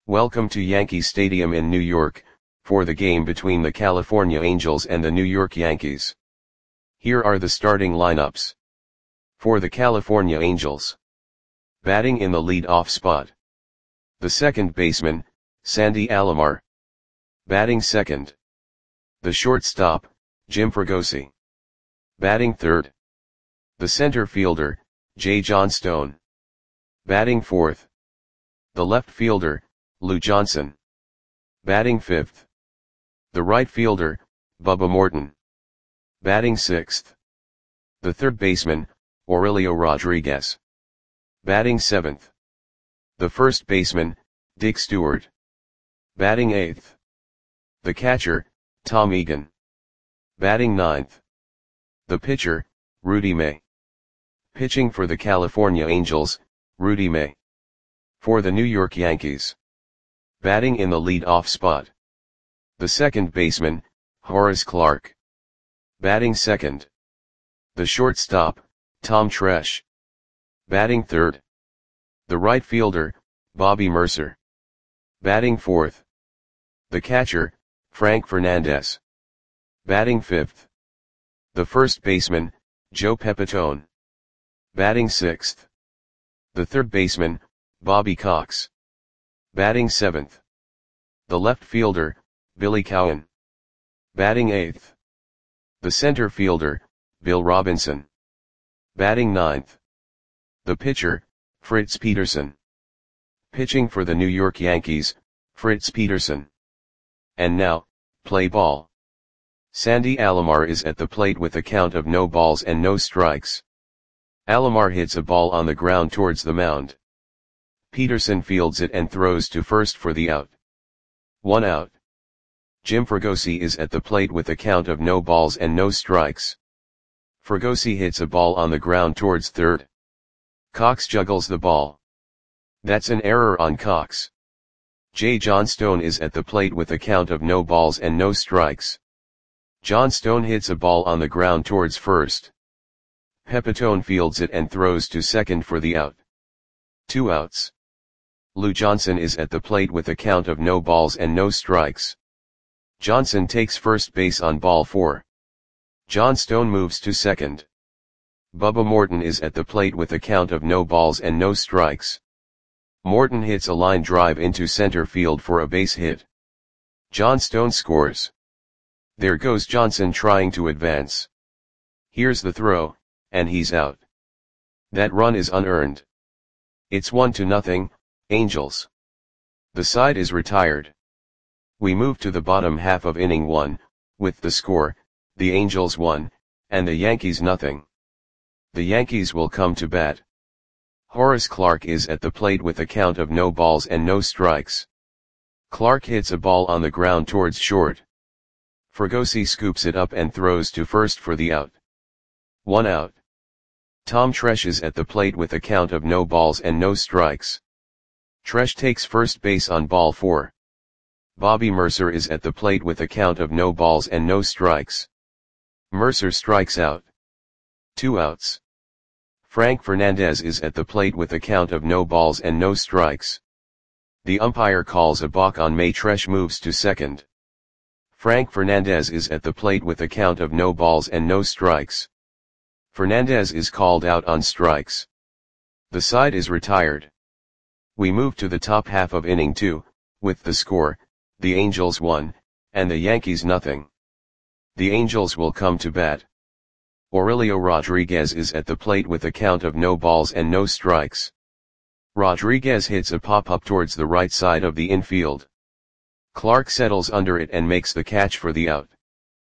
Welcome to Yankee Stadium in New York, for the game between the California Angels and the New York Yankees. Here are the starting lineups. For the California Angels. Batting in the lead-off spot. The second baseman, Sandy Alomar. Batting second. The shortstop, Jim Fregosi. Batting third. The center fielder, Jay Johnstone. Batting fourth. The left fielder, Lou Johnson. Batting fifth. The right fielder, Bubba Morton. Batting sixth. The third baseman, Aurelio Rodriguez. Batting seventh. The first baseman, Dick Stewart. Batting eighth. The catcher, Tom Egan. Batting ninth. The pitcher, Rudy May. Pitching for the California Angels, Rudy May. For the New York Yankees. Batting in the lead-off spot. The second baseman, Horace Clarke. Batting second. The shortstop, Tom Tresh. Batting third. The right fielder, Bobby Murcer. Batting fourth. The catcher, Frank Fernandez. Batting fifth. The first baseman, Joe Pepitone. Batting sixth. The third baseman, Bobby Cox. Batting seventh. The left fielder, Billy Cowan. Batting eighth. The center fielder, Bill Robinson. Batting ninth. The pitcher, Fritz Peterson. Pitching for the New York Yankees, Fritz Peterson. And now, play ball. Sandy Alomar is at the plate with a count of no balls and no strikes. Alomar hits a ball on the ground towards the mound. Peterson fields it and throws to first for the out. 1 out. Jim Fregosi is at the plate with a count of no balls and no strikes. Fregosi hits a ball on the ground towards third. Cox juggles the ball. That's an error on Cox. Jay Johnstone is at the plate with a count of no balls and no strikes. Johnstone hits a ball on the ground towards first. Pepitone fields it and throws to second for the out. 2 outs. Lou Johnson is at the plate with a count of no balls and no strikes. Johnson takes first base on ball 4. Johnstone moves to second. Bubba Morton is at the plate with a count of no balls and no strikes. Morton hits a line drive into center field for a base hit. Johnstone scores. There goes Johnson trying to advance. Here's the throw, and he's out. That run is unearned. It's 1-0, Angels. The side is retired. We move to the bottom half of inning 1, with the score, the Angels 1, and the Yankees 0. The Yankees will come to bat. Horace Clarke is at the plate with a count of no balls and no strikes. Clarke hits a ball on the ground towards short. Fregosi scoops it up and throws to first for the out. 1 out. Tom Tresh is at the plate with a count of no balls and no strikes. Tresh takes first base on ball 4. Bobby Murcer is at the plate with a count of no balls and no strikes. Murcer strikes out. 2 outs. Frank Fernandez is at the plate with a count of no balls and no strikes. The umpire calls a balk on May. Tresh moves to second. Frank Fernandez is at the plate with a count of no balls and no strikes. Fernandez is called out on strikes. The side is retired. We move to the top half of inning 2, with the score, the Angels 1, and the Yankees 0. The Angels will come to bat. Aurelio Rodriguez is at the plate with a count of no balls and no strikes. Rodriguez hits a pop-up towards the right side of the infield. Clarke settles under it and makes the catch for the out.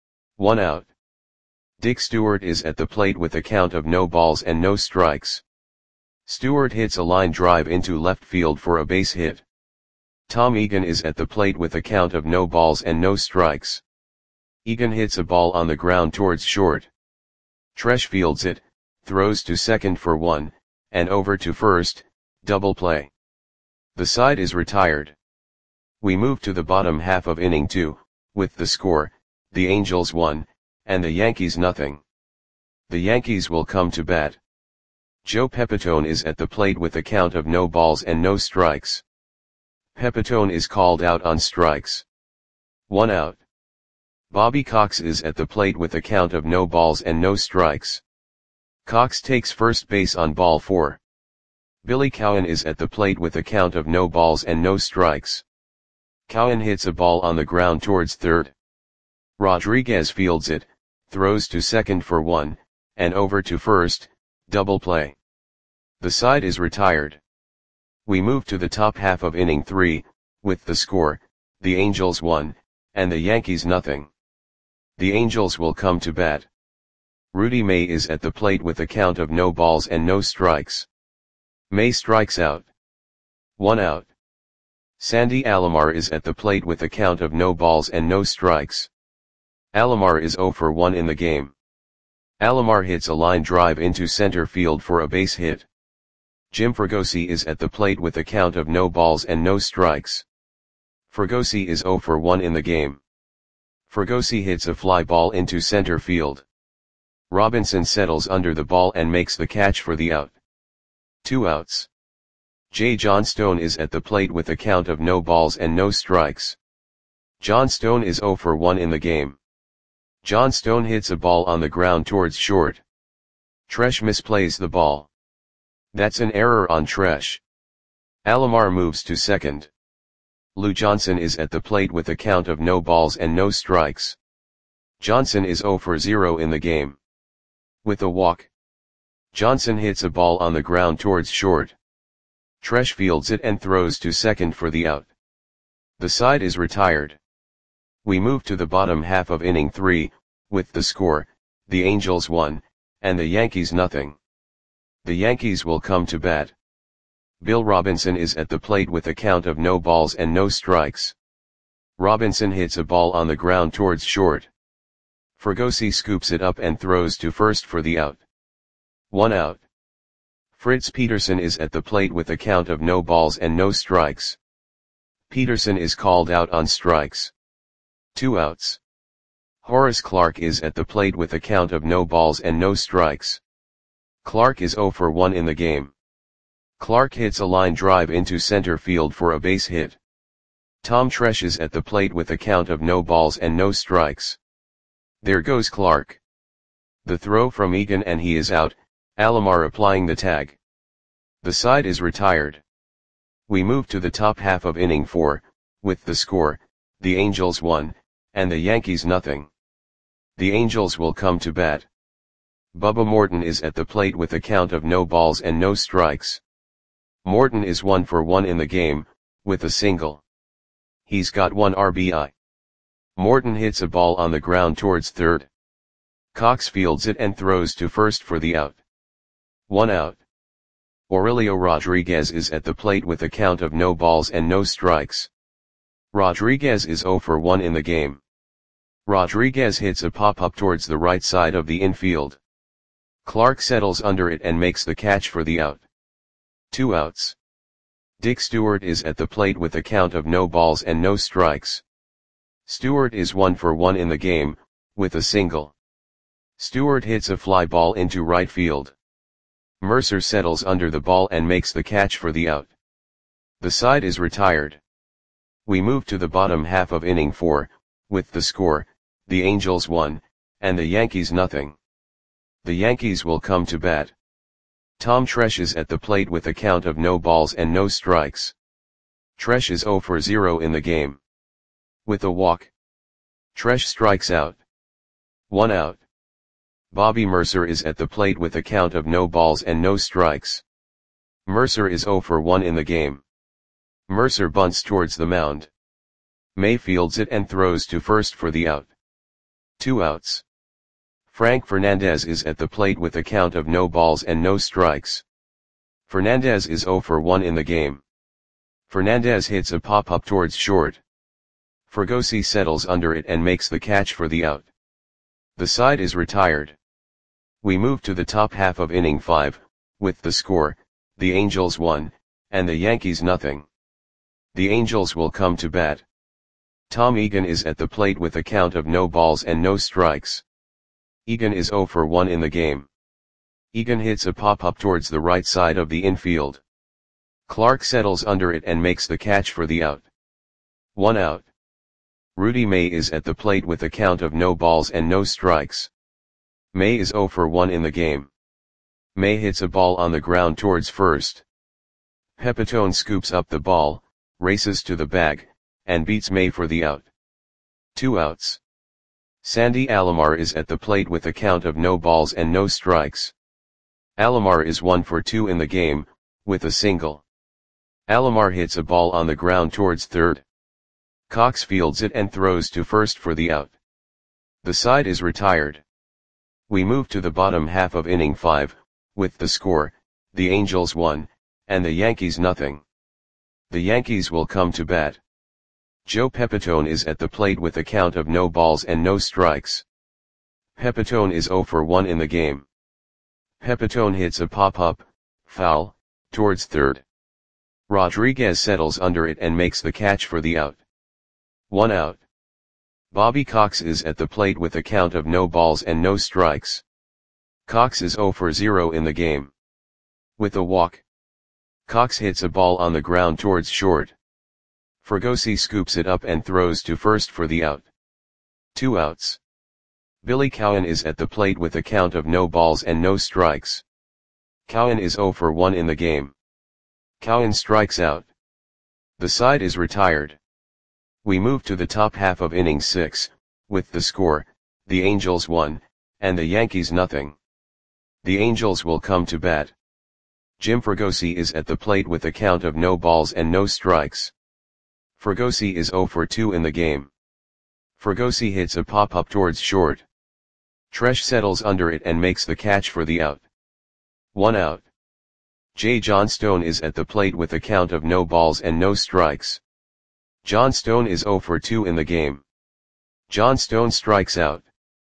1 out. Dick Stewart is at the plate with a count of no balls and no strikes. Stewart hits a line drive into left field for a base hit. Tom Egan is at the plate with a count of no balls and no strikes. Egan hits a ball on the ground towards short. Tresh fields it, throws to second for 1, and over to first, double play. The side is retired. We move to the bottom half of inning 2, with the score, the Angels 1, and the Yankees 0. The Yankees will come to bat. Joe Pepitone is at the plate with a count of no balls and no strikes. Pepitone is called out on strikes. 1 out. Bobby Cox is at the plate with a count of no balls and no strikes. Cox takes first base on ball 4. Billy Cowan is at the plate with a count of no balls and no strikes. Cowan hits a ball on the ground towards third. Rodriguez fields it, throws to second for 1, and over to first, double play. The side is retired. We move to the top half of inning 3, with the score, the Angels 1, and the Yankees nothing. The Angels will come to bat. Rudy May is at the plate with a count of no balls and no strikes. May strikes out. 1 out. Sandy Alomar is at the plate with a count of no balls and no strikes. Alomar is 0 for 1 in the game. Alomar hits a line drive into center field for a base hit. Jim Fregosi is at the plate with a count of no balls and no strikes. Fregosi is 0 for 1 in the game. Fregosi hits a fly ball into center field. Robinson settles under the ball and makes the catch for the out. 2 outs. J. Johnstone is at the plate with a count of no balls and no strikes. Johnstone is 0 for 1 in the game. Johnstone hits a ball on the ground towards short. Tresh misplays the ball. That's an error on Tresh. Alomar moves to second. Lou Johnson is at the plate with a count of no balls and no strikes. Johnson is 0 for 0 in the game. With a walk. Johnson hits a ball on the ground towards short. Tresh fields it and throws to second for the out. The side is retired. We move to the bottom half of inning 3, with the score, the Angels 1, and the Yankees nothing. The Yankees will come to bat. Bill Robinson is at the plate with a count of no balls and no strikes. Robinson hits a ball on the ground towards short. Fregosi scoops it up and throws to first for the out. 1 out. Fritz Peterson is at the plate with a count of no balls and no strikes. Peterson is called out on strikes. 2 outs. Horace Clarke is at the plate with a count of no balls and no strikes. Clarke is 0 for 1 in the game. Clarke hits a line drive into center field for a base hit. Tom Tresh is at the plate with a count of no balls and no strikes. There goes Clarke. The throw from Egan and he is out, Alomar applying the tag. The side is retired. We move to the top half of inning 4, with the score, the Angels 1, and the Yankees nothing. The Angels will come to bat. Bubba Morton is at the plate with a count of no balls and no strikes. Morton is 1 for 1 in the game, with a single. He's got 1 RBI. Morton hits a ball on the ground towards third. Cox fields it and throws to first for the out. 1 out. Aurelio Rodriguez is at the plate with a count of no balls and no strikes. Rodriguez is 0 for 1 in the game. Rodriguez hits a pop-up towards the right side of the infield. Clarke settles under it and makes the catch for the out. 2 outs. Dick Stewart is at the plate with a count of no balls and no strikes. Stewart is 1 for 1 in the game, with a single. Stewart hits a fly ball into right field. Mercer settles under the ball and makes the catch for the out. The side is retired. We move to the bottom half of inning 4, with the score, the Angels 1, and the Yankees nothing. The Yankees will come to bat. Tom Tresh is at the plate with a count of no balls and no strikes. Tresh is 0 for 0 in the game. With a walk. Tresh strikes out. 1 out. Bobby Mercer is at the plate with a count of no balls and no strikes. Mercer is 0 for 1 in the game. Mercer bunts towards the mound. May fields it and throws to first for the out. 2 outs. Frank Fernandez is at the plate with a count of no balls and no strikes. Fernandez is 0 for 1 in the game. Fernandez hits a pop-up towards short. Fregosi settles under it and makes the catch for the out. The side is retired. We move to the top half of inning 5, with the score, the Angels 1, and the Yankees nothing. The Angels will come to bat. Tom Egan is at the plate with a count of no balls and no strikes. Egan is 0 for 1 in the game. Egan hits a pop-up towards the right side of the infield. Clark settles under it and makes the catch for the out. 1 out. Rudy May is at the plate with a count of no balls and no strikes. May is 0 for 1 in the game. May hits a ball on the ground towards first. Pepitone scoops up the ball, races to the bag, and beats May for the out. 2 outs. Sandy Alomar is at the plate with a count of no balls and no strikes. Alomar is 1 for 2 in the game, with a single. Alomar hits a ball on the ground towards third. Cox fields it and throws to first for the out. The side is retired. We move to the bottom half of inning 5, with the score, the Angels 1, and the Yankees nothing. The Yankees will come to bat. Joe Pepitone is at the plate with a count of no balls and no strikes. Pepitone is 0 for 1 in the game. Pepitone hits a pop-up, foul, towards third. Rodriguez settles under it and makes the catch for the out. 1 out. Bobby Cox is at the plate with a count of no balls and no strikes. Cox is 0 for 0 in the game. With a walk. Cox hits a ball on the ground towards short. Fregosi scoops it up and throws to first for the out. 2 outs. Billy Cowan is at the plate with a count of no balls and no strikes. Cowan is 0 for 1 in the game. Cowan strikes out. The side is retired. We move to the top half of inning 6, with the score, the Angels 1, and the Yankees nothing. The Angels will come to bat. Jim Fregosi is at the plate with a count of no balls and no strikes. Fregosi is 0 for 2 in the game. Fregosi hits a pop-up towards short. Tresh settles under it and makes the catch for the out. 1 out. Jay Johnstone is at the plate with a count of no balls and no strikes. Johnstone is 0 for 2 in the game. Johnstone strikes out.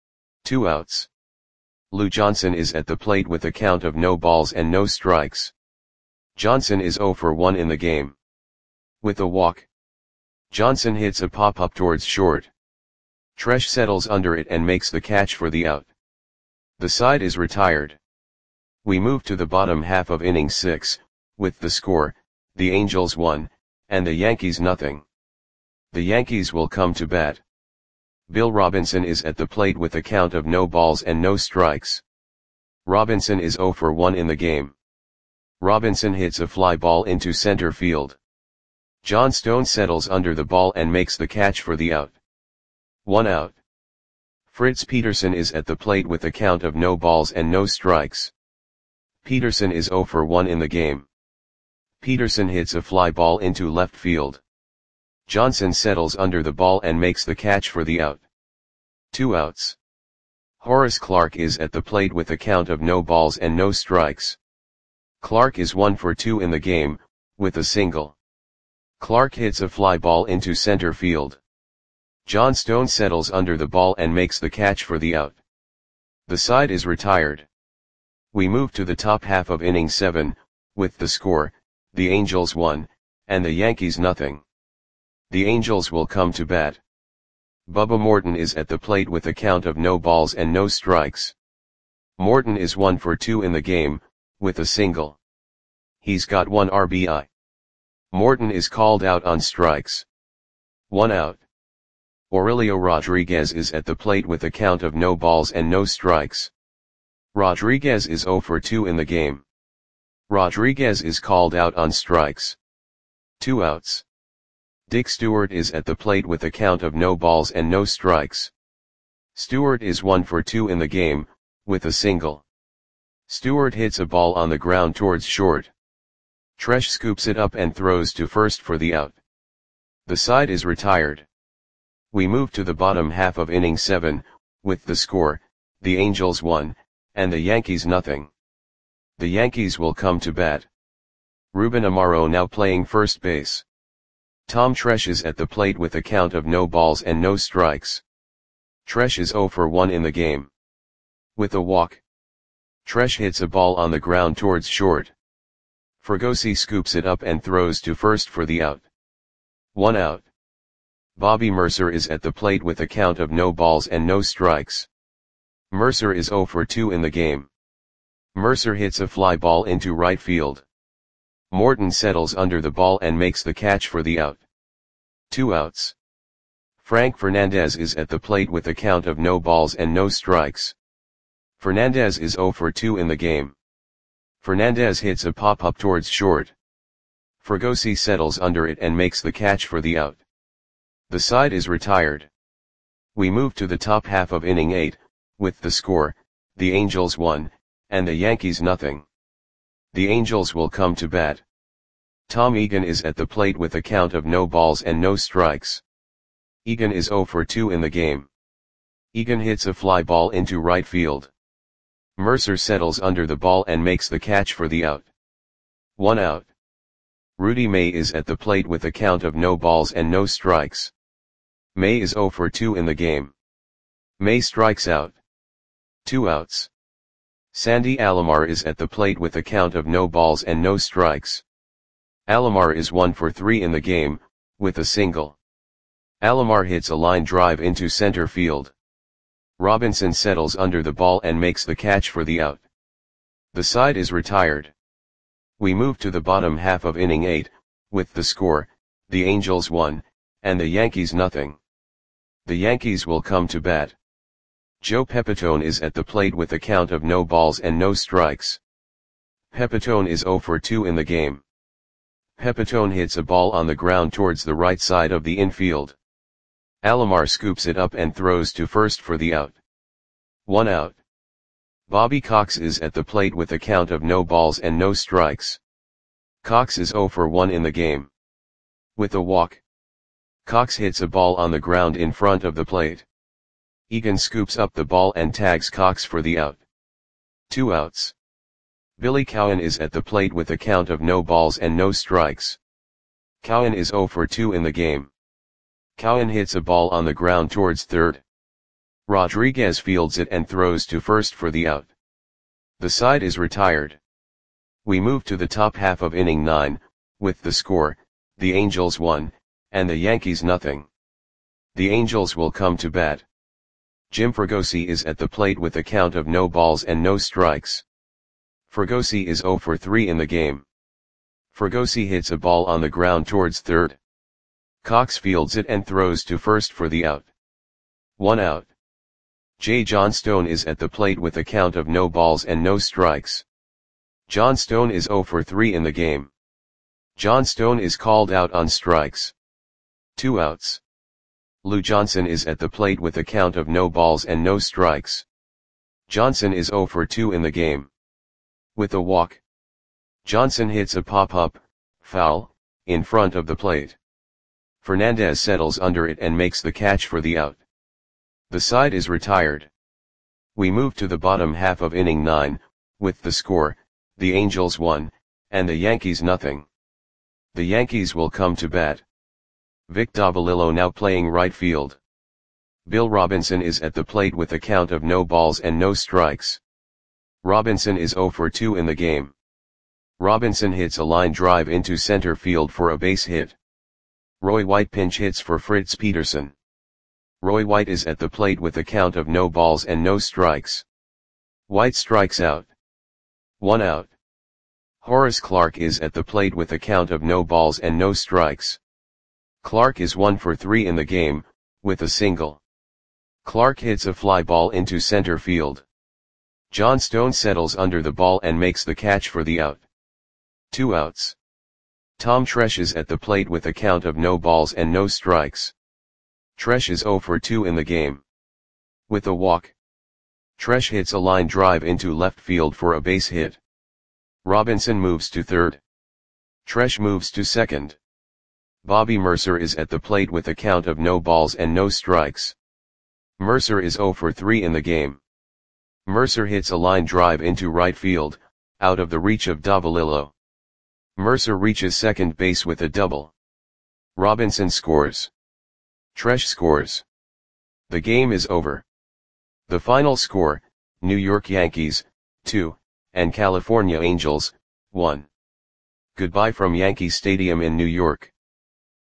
2 outs. Lou Johnson is at the plate with a count of no balls and no strikes. Johnson is 0 for 1 in the game. With a walk. Johnson hits a pop-up towards short. Tresh settles under it and makes the catch for the out. The side is retired. We move to the bottom half of inning 6, with the score, the Angels 1, and the Yankees nothing. The Yankees will come to bat. Bill Robinson is at the plate with a count of no balls and no strikes. Robinson is 0 for 1 in the game. Robinson hits a fly ball into center field. Johnstone settles under the ball and makes the catch for the out. 1 out. Fritz Peterson is at the plate with a count of no balls and no strikes. Peterson is 0 for 1 in the game. Peterson hits a fly ball into left field. Johnson settles under the ball and makes the catch for the out. 2 outs. Horace Clarke is at the plate with a count of no balls and no strikes. Clarke is 1 for 2 in the game, with a single. Clarke hits a fly ball into center field. Johnstone settles under the ball and makes the catch for the out. The side is retired. We move to the top half of inning 7, with the score, the Angels 1, and the Yankees nothing. The Angels will come to bat. Bubba Morton is at the plate with a count of no balls and no strikes. Morton is 1 for 2 in the game, with a single. He's got 1 RBI. Morton is called out on strikes. 1 out. Aurelio Rodriguez is at the plate with a count of no balls and no strikes. Rodriguez is 0 for 2 in the game. Rodriguez is called out on strikes. 2 outs. Dick Stewart is at the plate with a count of no balls and no strikes. Stewart is 1 for 2 in the game, with a single. Stewart hits a ball on the ground towards short. Tresh scoops it up and throws to first for the out. The side is retired. We move to the bottom half of inning 7, with the score, the Angels 1, and the Yankees nothing. The Yankees will come to bat. Ruben Amaro now playing first base. Tom Tresh is at the plate with a count of no balls and no strikes. Tresh is 0 for 1 in the game. With a walk. Tresh hits a ball on the ground towards short. Fregosi scoops it up and throws to first for the out. 1 out. Bobby Mercer is at the plate with a count of no balls and no strikes. Mercer is 0 for 2 in the game. Mercer hits a fly ball into right field. Morton settles under the ball and makes the catch for the out. 2 outs. Frank Fernandez is at the plate with a count of no balls and no strikes. Fernandez is 0 for 2 in the game. Fernandez hits a pop-up towards short. Fregosi settles under it and makes the catch for the out. The side is retired. We move to the top half of inning 8, with the score, the Angels 1, and the Yankees nothing. The Angels will come to bat. Tom Egan is at the plate with a count of no balls and no strikes. Egan is 0 for 2 in the game. Egan hits a fly ball into right field. Mercer settles under the ball and makes the catch for the out. 1 out. Rudy May is at the plate with a count of no balls and no strikes. May is 0 for 2 in the game. May strikes out. 2 outs. Sandy Alomar is at the plate with a count of no balls and no strikes. Alomar is 1 for 3 in the game, with a single. Alomar hits a line drive into center field. Robinson settles under the ball and makes the catch for the out. The side is retired. We move to the bottom half of inning 8, with the score, the Angels 1, and the Yankees nothing. The Yankees will come to bat. Joe Pepitone is at the plate with a count of no balls and no strikes. Pepitone is 0 for 2 in the game. Pepitone hits a ball on the ground towards the right side of the infield. Alomar scoops it up and throws to first for the out. 1 out. Bobby Cox is at the plate with a count of no balls and no strikes. Cox is 0 for 1 in the game. With a walk, Cox hits a ball on the ground in front of the plate. Egan scoops up the ball and tags Cox for the out. 2 outs. Billy Cowan is at the plate with a count of no balls and no strikes. Cowan is 0 for 2 in the game. Cowan hits a ball on the ground towards third. Rodriguez fields it and throws to first for the out. The side is retired. We move to the top half of inning 9, with the score, the Angels 1, and the Yankees nothing. The Angels will come to bat. Jim Fregosi is at the plate with a count of no balls and no strikes. Fregosi is 0 for 3 in the game. Fregosi hits a ball on the ground towards third. Cox fields it and throws to first for the out. 1 out. J. Johnstone is at the plate with a count of no balls and no strikes. Johnstone is 0 for 3 in the game. Johnstone is called out on strikes. 2 outs. Lou Johnson is at the plate with a count of no balls and no strikes. Johnson is 0 for 2 in the game. With a walk, Johnson hits a pop-up, foul, in front of the plate. Fernandez settles under it and makes the catch for the out. The side is retired. We move to the bottom half of inning 9, with the score, the Angels 1, and the Yankees nothing. The Yankees will come to bat. Vic Davalillo now playing right field. Bill Robinson is at the plate with a count of no balls and no strikes. Robinson is 0 for 2 in the game. Robinson hits a line drive into center field for a base hit. Roy White pinch hits for Fritz Peterson. Roy White is at the plate with a count of no balls and no strikes. White strikes out. 1 out. Horace Clarke is at the plate with a count of no balls and no strikes. Clarke is 1 for 3 in the game, with a single. Clarke hits a fly ball into center field. Johnstone settles under the ball and makes the catch for the out. 2 outs. Tom Tresh is at the plate with a count of no balls and no strikes. Tresh is 0 for 2 in the game. With a walk, Tresh hits a line drive into left field for a base hit. Robinson moves to third. Tresh moves to second. Bobby Mercer is at the plate with a count of no balls and no strikes. Mercer is 0 for 3 in the game. Mercer hits a line drive into right field, out of the reach of Davalillo. Mercer reaches second base with a double. Robinson scores. Tresh scores. The game is over. The final score, New York Yankees, 2, and California Angels, 1. Goodbye from Yankee Stadium in New York.